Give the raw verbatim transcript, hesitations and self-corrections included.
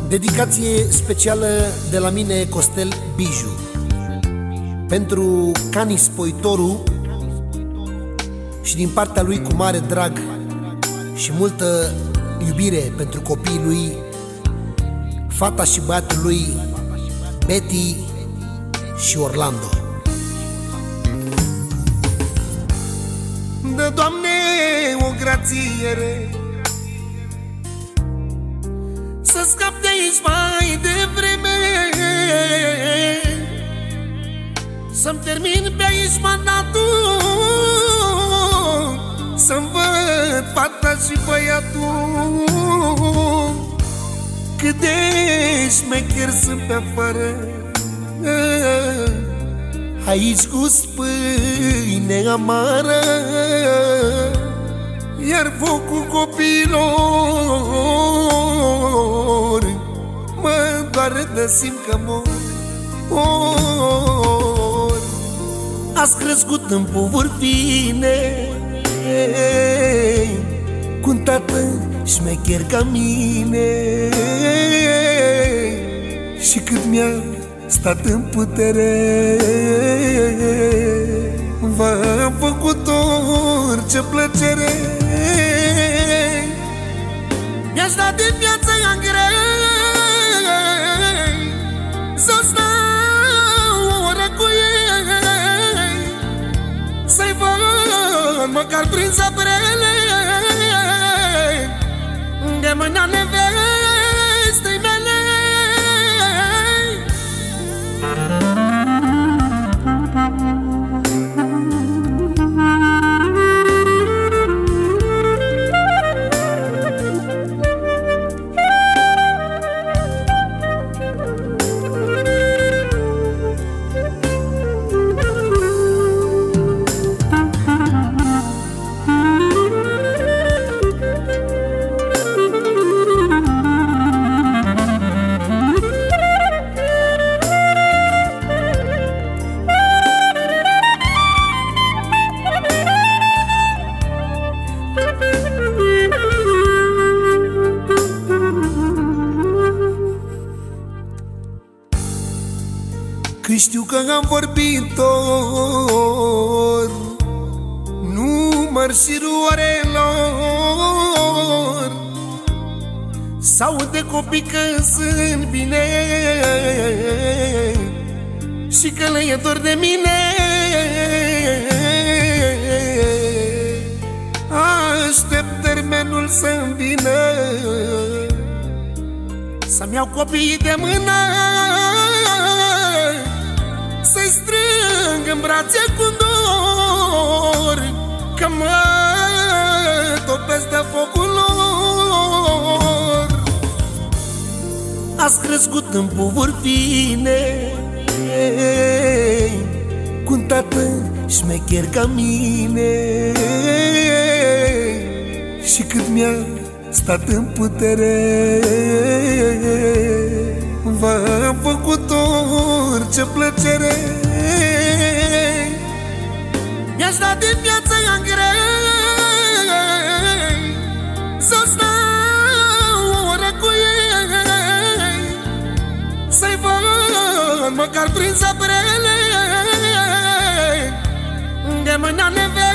Dedicație specială de la mine, Costel Biju, pentru Cani Spoitoru și din partea lui, cu mare drag și multă iubire pentru copiii lui, fata și băiatul lui, Betty și Orlando. Dă, Doamne, o grațiere să scap de aici mai devreme, să-mi termin pe aici mandatul, să-mi văd fata și băiatul, cât de șmecher sunt pe afară, aici gust pâine amară, iar focul copiilor mă doare de simt că mor. Ați crescut în povuri fine, cu un tată șmecher ca mine, și cât mi-a stat în putere, v-a făcut orice plăcere. Mi-aș da din viață în grei să stau o oră cu ei, să-i văd măcar prin zăbrele de mâna nevestei mele. Când știu că am vorbit or număr și orelor, s-aude copii că sunt bine și că le e dor de mine. Aștept termenul să-mi vină, să-mi iau copiii de mână, să-i strâng în brațe cu dor, că mă topesc de focul lor. Ați crescut în povuri fine, cu un tată șmecher ca mine, și cât mi-a stat în putere, v-a făcut orice plăcere. Mi-aș da din viață în grei să stau o oră cu ei, să-i văd măcar prin zăbrele de mâna neve.